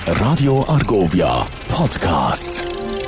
Radio Argovia Podcast.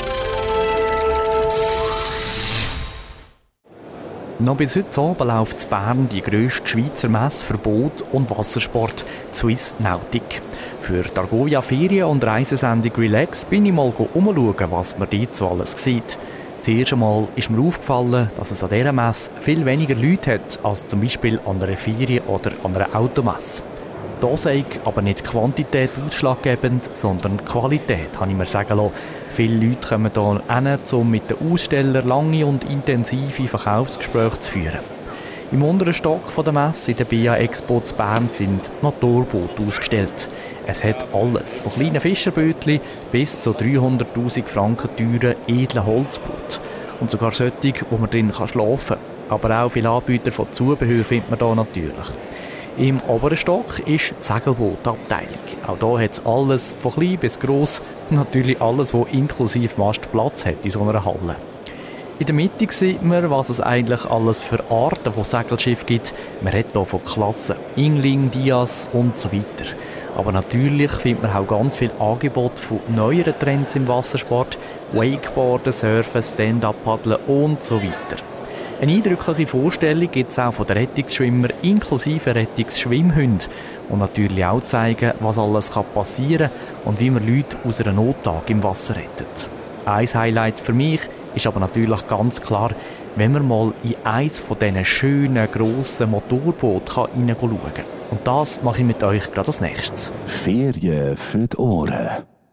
Noch bis heute Abend läuft in Bern die grösste Schweizer Messe für Boot- und Wassersport, Swiss Nautic. Für die Argovia Ferien- und Reisesendung Relax bin ich mal umschauen, was man dort so alles sieht. Zuerst einmal ist mir aufgefallen, dass es an dieser Messe viel weniger Leute hat als zum Beispiel an einer Ferien- oder an einer Automesse. Da sei aber nicht die Quantität ausschlaggebend, sondern die Qualität, habe ich mir sagen lassen. Viele Leute kommen hier hin, um mit den Ausstellern lange und intensive Verkaufsgespräche zu führen. Im unteren Stock der Messe in der BA Expo zu Bern sind Motorboote ausgestellt. Es hat alles, von kleinen Fischerbötchen bis zu 300'000 Franken teuren edlen Holzbooten. Und sogar solche, wo man drin schlafen kann. Aber auch viele Anbieter von Zubehör findet man hier natürlich. Im oberen Stock ist die Segelbootabteilung. Auch hier hat es alles, von klein bis gross, natürlich alles, was inklusive Mast Platz hat in so einer Halle. In der Mitte sieht man, was es eigentlich alles für Arten von Segelschiffen gibt. Man redet hier von Klassen, Yngling, Dias und so weiter. Aber natürlich findet man auch ganz viel Angebot von neueren Trends im Wassersport, Wakeboarden, Surfen, Stand-Up-Paddeln und so weiter. Eine eindrückliche Vorstellung gibt es auch von den Rettungsschwimmern inklusive Rettungsschwimmhunden und natürlich auch zeigen, was alles passieren kann und wie man Leute aus einer Notlage im Wasser rettet. Ein Highlight für mich ist aber natürlich ganz klar, wenn man mal in eins von diesen schönen, grossen Motorbooten hineinschauen kann. Und das mache ich mit euch gerade als nächstes. Ferien für die Ohren.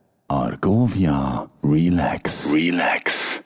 Argovia Relax. Relax.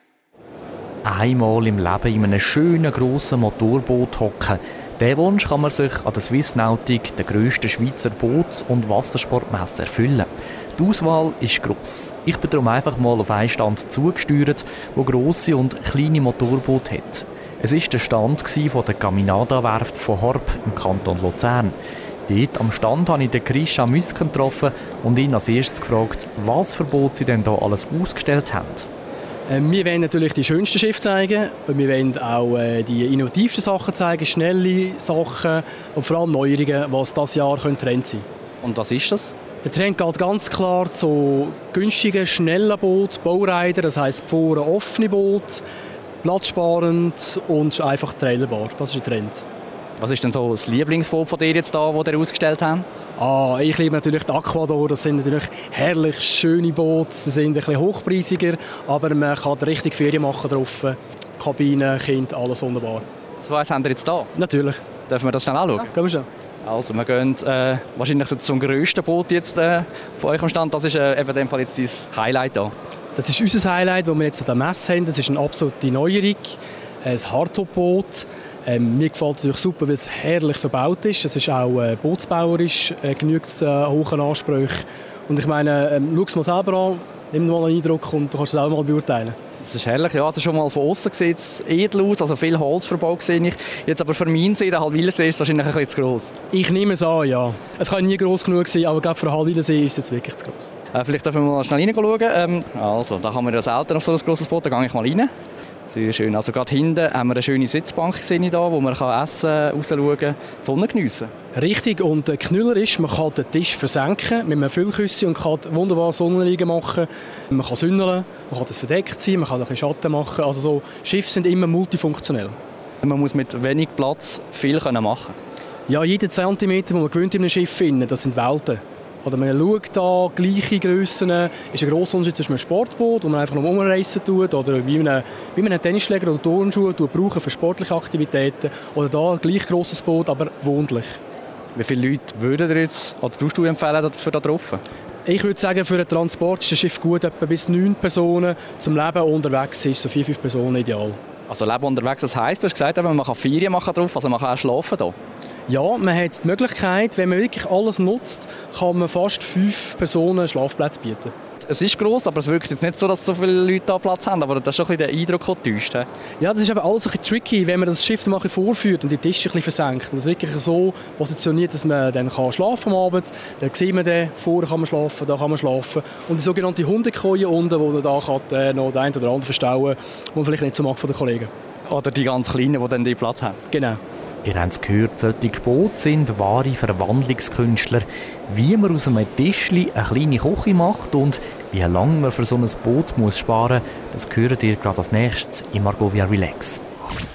Einmal im Leben in einem schönen, grossen Motorboot hocken. Diesen Wunsch kann man sich an der Swiss Nautic, der grössten Schweizer Boots- und Wassersportmesse, erfüllen. Die Auswahl ist gross. Ich bin darum einfach mal auf einen Stand zugesteuert, der grosse und kleine Motorboote hat. Es war der Stand von der Caminada-Werft von Horb im Kanton Luzern. Dort am Stand habe ich den Christian Müsken getroffen und ihn als erstes gefragt, was für Boote sie denn da alles ausgestellt haben. Wir wollen natürlich die schönsten Schiffe zeigen und wir wollen auch die innovativsten Sachen zeigen, schnelle Sachen und vor allem Neuerungen, was dieses Jahr Trend sein können. Und was ist das? Der Trend geht ganz klar zu günstigen, schnellen Booten, Bowrider, das heisst Pforen offene Boote, platzsparend und einfach trailerbar. Das ist der Trend. Was ist denn so das Lieblingsboot von dir jetzt da, das ihr ausgestellt habt? Ich liebe natürlich die Aquador. Das sind natürlich herrlich schöne Boote. Sie sind ein bisschen hochpreisiger, aber man kann richtig Ferien machen drauf. Kabine, Kind, alles wunderbar. So was haben wir jetzt da? Natürlich. Dürfen wir das schnell anschauen? Ja, gehen wir schon. Also wir gehen wahrscheinlich zum grössten Boot jetzt von euch am Stand. Das ist eben in dem Fall jetzt dein Highlight da. Das ist unser Highlight, das wir jetzt an der Messe haben. Das ist eine absolute Neuerung. Ein Hardtop-Boot. Mir gefällt es natürlich super, weil es herrlich verbaut ist. Es ist auch bootsbauerisch, genügt hohen Ansprüchen. Und ich meine, schau es mal selber an, nimm mal einen Eindruck und du kannst es selber mal beurteilen. Das ist herrlich, ja. Also schon mal von außen sieht es edel aus, also viel Holzverbau sehe ich. Jetzt aber für meinen See, der Halwilersee, ist es wahrscheinlich ein bisschen zu gross. Ich nehme es an, ja. Es kann nie gross genug sein, aber ich glaube, für Halwilersee ist es jetzt wirklich zu gross. Vielleicht dürfen wir mal schnell reinschauen. Also, da haben wir ja selten noch so ein grosses Boot, da gehe ich mal rein. Sehr schön. Also gerade hinten haben wir eine schöne Sitzbank gesehen, wo man essen kann, rausschauen kann, die Sonne geniessen. Richtig, und der Knüller ist, man kann den Tisch versenken mit einem Füllküsschen und kann wunderbar Sonnenliegen machen. Man kann sündeln, man kann das verdeckt sein, man kann ein bisschen Schatten machen. Also so Schiffe sind immer multifunktionell. Man muss mit wenig Platz viel machen. Ja, jeder Zentimeter, den man gewöhnt in einem Schiff finden, das sind Welten. Oder man schaut da, gleiche Grössen, ist ein grosser Unterschied zwischen einem Sportboot, wo man einfach noch umreisen tut, oder wie man einen Tennisschläger oder Turnschuhe brauchen für sportliche Aktivitäten. Oder da ein gleich grosses Boot, aber wohnlich. Wie viele Leute würden ihr jetzt, oder tust du empfehlen für da drauf? Ich würde sagen, für einen Transport ist ein Schiff gut, etwa bis 9 Personen. Zum Leben unterwegs ist so 4-5 Personen ideal. Also Leben unterwegs, das heisst, du hast gesagt, man kann Ferien machen drauf, also man kann auch schlafen da. Ja, man hat die Möglichkeit, wenn man wirklich alles nutzt, kann man fast 5 Personen Schlafplätze bieten. Es ist gross, aber es wirkt jetzt nicht so, dass so viele Leute da Platz haben. Aber das ist schon ein bisschen der Eindruck, der täuscht. Ja, das ist aber alles ein bisschen tricky, wenn man das Schiff mal vorführt und die Tische ein bisschen versenkt. Das ist wirklich so positioniert, dass man dann schlafen am Abend. Dann sieht man den, vorne kann man schlafen, da kann man schlafen. Und die sogenannte Hundekoje unten, wo man da kann, noch den einen oder anderen verstauen kann, den man vielleicht nicht so mag von den Kollegen. Oder die ganz Kleinen, die dann den Platz haben. Genau. Ihr habt es gehört, solche Boote sind wahre Verwandlungskünstler. Wie man aus einem Tischli eine kleine Küche macht und wie lange man für so ein Boot muss sparen muss, das hört ihr gerade als nächstes im Argovia Relax.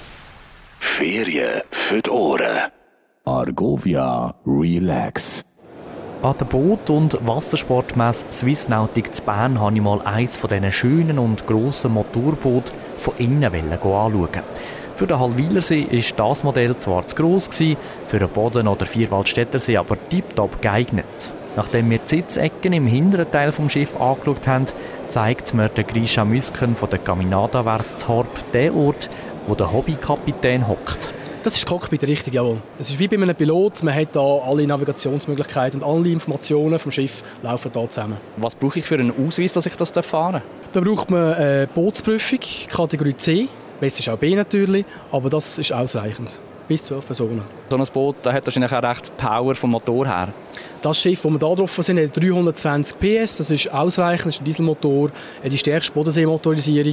Ferien für die Ohren. Argovia Relax. An der Boot- und Wassersportmesse Swiss Nautic zu Bern habe ich mal eines von diesen schönen und grossen Motorbooten von innen anschauen. Für den Hallwilersee war das Modell zwar zu gross, für den Boden- oder Vierwaldstättersee aber tiptop geeignet. Nachdem wir die Sitzecken im hinteren Teil des Schiffs angeschaut haben, zeigt mir der Grisha Müsken von der Caminada-Werft zu Horb den Ort, wo der Hobbykapitän hockt. Das ist das Cockpit, richtig, jawohl. Das ist wie bei einem Pilot. Man hat da alle Navigationsmöglichkeiten und alle Informationen vom Schiff laufen da zusammen. Was brauche ich für einen Ausweis, dass ich das fahren darf? Da braucht man eine Bootsprüfung, Kategorie C. Besser ist auch B natürlich, aber das ist ausreichend. Bis 12 Personen. So ein Boot das hat wahrscheinlich auch recht Power vom Motor her. Das Schiff, das wir hier drauf sind, hat 320 PS. Das ist ausreichend, das ist ein Dieselmotor, die stärkste Bodenseemotorisierung.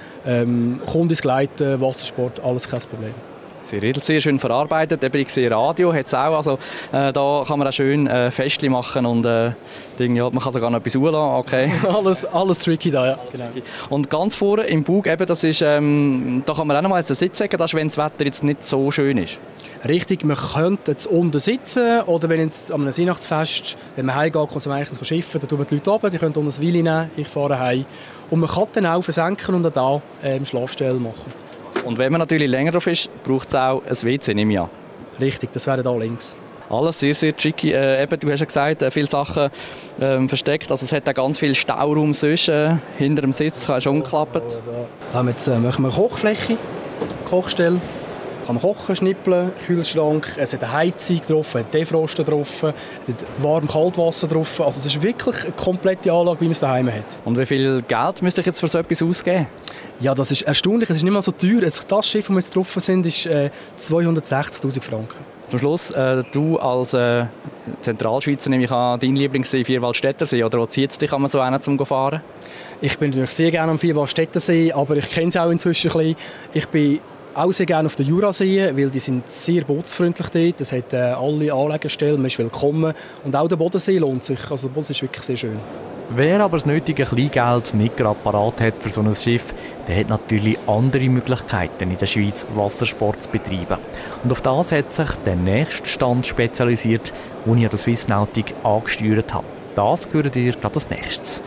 Kundis gleiten, Wassersport, alles kein Problem. Sie redet sehr schön verarbeitet. Ich sehe Radio, hat es auch. Also, da kann man auch schön Festchen machen und man kann sogar noch etwas anlassen. Okay. alles tricky da, ja. Genau. Und ganz vorne im Bug, eben, das ist, da kann man auch noch mal einen Sitz sagen, das ist, wenn das Wetter jetzt nicht so schön ist. Richtig, man könnte jetzt unten sitzen oder wenn jetzt an einem Weihnachtsfest, wenn man heimgeht, kann man eigentlich schiffen, dann tun wir die Leute runter, die können unten ein Weile nehmen, ich fahre heim. Und man kann dann auch versenken und auch hier Schlafstelle machen. Und wenn man natürlich länger drauf ist, braucht es auch ein WC, nehme ich an. Richtig, das wäre da links. Alles sehr, sehr tricky. Eben, du hast ja gesagt, viele Sachen versteckt. Also es hat auch ganz viel Stauraum sonst. Hinter dem Sitz kannst du umklappen. Da haben wir jetzt, machen wir eine Kochfläche, Kochstelle. Kann man kochen, schnippeln, Kühlschrank, es hat eine Heizung drauf, ein Defroster drauf, es hat warm-Kaltwasser drauf. Also es ist wirklich eine komplette Anlage, wie man es daheim hat. Und wie viel Geld müsste ich jetzt für so etwas ausgeben? Ja, das ist erstaunlich, es ist nicht mal so teuer. Das Schiff, das wir jetzt drauf sind, ist 260'000 Franken. Zum Schluss, du als Zentralschweizer, nehme ich an, dein Lieblingssee Vierwaldstättersee, oder wo zieht es dich so hin, zum fahren? Ich bin natürlich sehr gerne am Vierwaldstättersee, aber ich kenne es auch inzwischen ein bisschen. Ich bin auch sehr gerne auf den Jurasee, weil die sind sehr bootsfreundlich dort. Es hat alle Anlegestellen, man ist willkommen. Und auch der Bodensee lohnt sich. Also der Bodensee ist wirklich sehr schön. Wer aber das nötige Kleingeld nicht gerade parat hat für so ein Schiff, der hat natürlich andere Möglichkeiten in der Schweiz Wassersport zu betreiben. Und auf das hat sich der nächste Stand spezialisiert, den ich an der Swiss Nautic angesteuert habe. Das gehört ihr gerade als nächstes.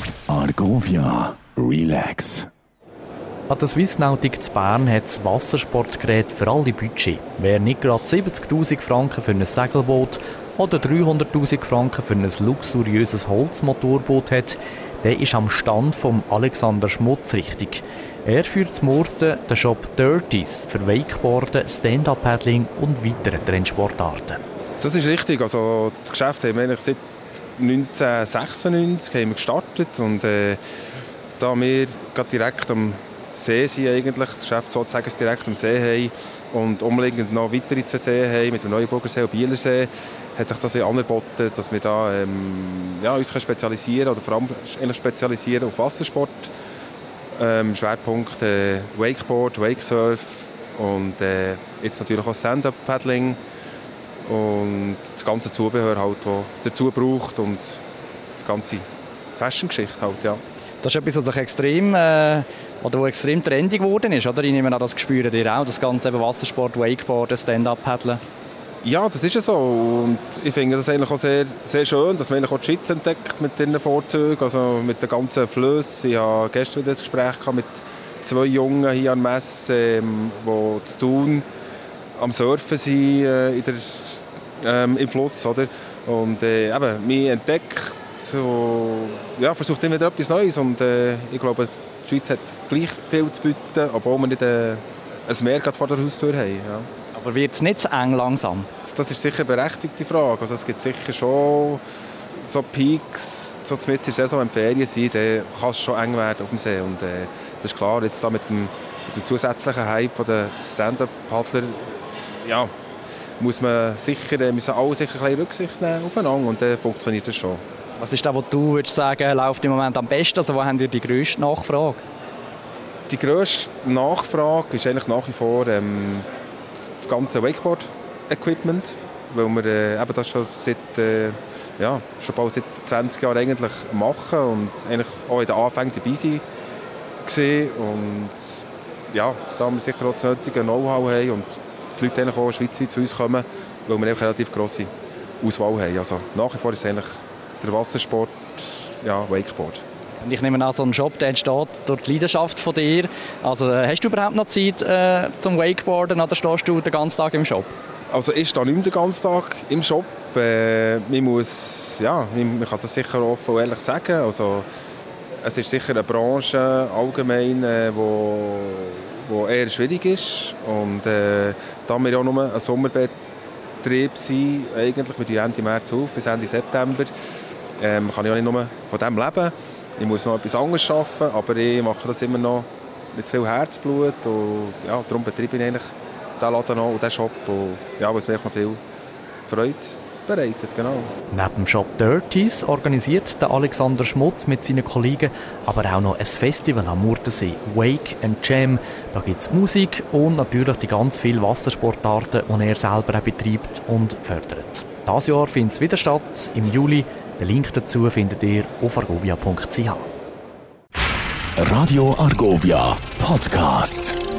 Argovia Relax. An der Swiss Nautic zu Bern hat das Wassersportgerät für alle Budget. Wer nicht gerade 70'000 Franken für ein Segelboot oder 300'000 Franken für ein luxuriöses Holzmotorboot hat, der ist am Stand von Alexander Schmutz richtig. Er führt zum Murten den Shop Dirties für Wakeboarden, Stand-Up-Paddling und weitere Trendsportarten. Das ist richtig. Also das Geschäft haben wir eigentlich seit 1996 haben wir gestartet und da wir gerade direkt am See sind, eigentlich, das Geschäft sozusagen direkt am See haben und umliegend noch weitere zwei Seen haben, mit dem Neuenburgersee und Bielersee, hat sich das angeboten, dass wir da uns spezialisieren oder vor allem spezialisieren auf Wassersport. Schwerpunkt Wakeboard, Wakesurf und jetzt natürlich auch Stand-Up-Paddling und das ganze Zubehör, halt, das es dazu braucht und die ganze Fashion-Geschichte halt, ja. Das ist etwas, was extrem trendy geworden ist, oder? Ich nehme an, das spürt ihr auch, das ganze eben Wassersport, Wakeboard, Stand-Up-Paddeln. Ja, das ist ja so. Und ich finde das eigentlich auch sehr, sehr schön, dass man auch die Schweiz entdeckt mit diesen Vorzügen, also mit den ganzen Flüssen. Ich hatte gestern wieder ein Gespräch mit zwei Jungen hier an der Messe, die zu Thun am Surfen sind im Fluss. Oder? Und eben, man entdeckt so, ja, versucht immer wieder etwas Neues und ich glaube, die Schweiz hat gleich viel zu bieten, obwohl wir nicht ein Meer vor der Haustür haben. Ja. Aber wird es nicht zu eng langsam? Das ist sicher eine berechtigte Frage. Also es gibt sicher schon so Peaks, so mitten in der Saison, wenn Ferien sind, dann kann es schon eng werden auf dem See. Und das ist klar, jetzt da mit dem zusätzlichen Hype der Stand-Up-Paddler, ja, müssen alle sicher ein bisschen Rücksicht nehmen aufeinander und dann funktioniert das schon. Was ist das, was du würdest sagen, läuft im Moment am besten? Also wo habt ihr die grösste Nachfrage? Die grösste Nachfrage ist eigentlich nach wie vor das ganze Wakeboard-Equipment, weil wir eben das schon schon bald seit 20 Jahren eigentlich machen und eigentlich auch in den Anfängen dabei waren. Und ja, da haben wir sicher auch das nötige Know-how haben und die Leute eigentlich auch schweizweit zu uns kommen, weil wir eine relativ grosse Auswahl haben. Also nach wie vor ist eigentlich der Wassersport, Wakeboard. Ich nehme an, so ein Shop, der entsteht durch die Leidenschaft von dir. Also hast du überhaupt noch Zeit zum Wakeboarden oder stehst du den ganzen Tag im Shop? Also ich stehe nicht mehr den ganzen Tag im Shop. Man kann das sicher offen und ehrlich sagen. Also, es ist sicher eine Branche allgemein, wo eher schwierig ist. Und da wir ja nur ein Sommerbetrieb sind, eigentlich mit Ende März auf bis Ende September, kann ich auch nicht nur von dem leben. Ich muss noch etwas anderes arbeiten, aber ich mache das immer noch mit viel Herzblut. Und, darum betreibe ich eigentlich diesen Laden noch und diesen Shop, was mir noch viel Freude bereitet. Genau. Neben dem Shop Dirties organisiert der Alexander Schmutz mit seinen Kollegen aber auch noch ein Festival am Murtensee, Wake and Jam. Da gibt es Musik und natürlich die ganz vielen Wassersportarten, die er selber auch betreibt und fördert. Dieses Jahr findet es wieder statt, im Juli. Den Link dazu findet ihr auf argovia.ch. Radio Argovia Podcast.